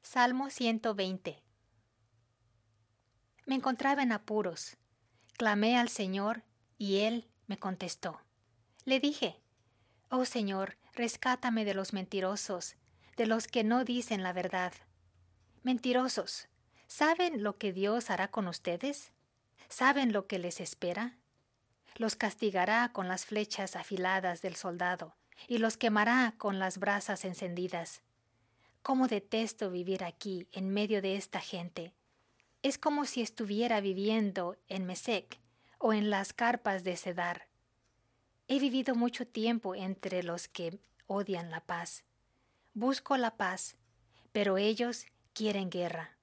Salmo 120. Me encontraba en apuros. Clamé al Señor, y Él me contestó. Le dije, «Oh Señor, rescátame de los mentirosos, de los que no dicen la verdad». Mentirosos, ¿saben lo que Dios hará con ustedes? ¿Saben lo que les espera? Los castigará con las flechas afiladas del soldado, y los quemará con las brasas encendidas. Cómo detesto vivir aquí, en medio de esta gente. Es como si estuviera viviendo en Mesec o en las carpas de Cedar. He vivido mucho tiempo entre los que odian la paz. Busco la paz, pero ellos quieren guerra.